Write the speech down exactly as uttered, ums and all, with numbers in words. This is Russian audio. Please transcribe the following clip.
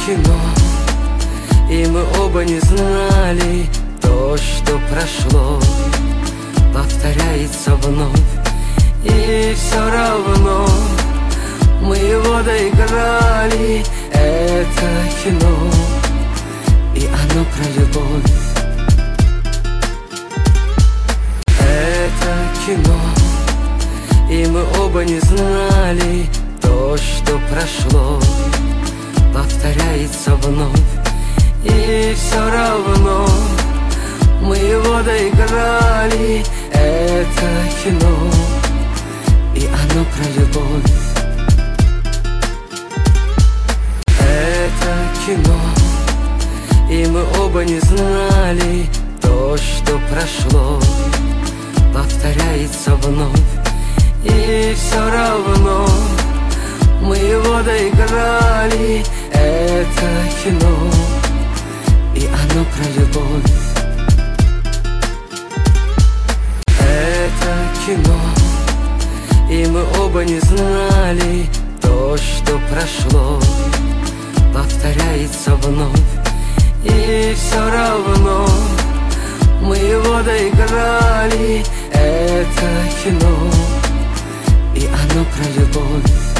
кино, и мы оба не знали, то, что прошло, повторяется вновь. И все равно мы его доиграли, это кино, и оно про любовь. Это кино, и мы оба не знали, то, что прошло, повторяется вновь. И все равно мы его доиграли, это кино, и оно про любовь. Это кино, и мы оба не знали, то, что прошло, повторяется вновь. И все равно мы его доиграли, это кино, и оно про любовь. Это кино, и мы оба не знали, то, что прошло, повторяется вновь. И все равно мы его доиграли, это кино, и оно про любовь.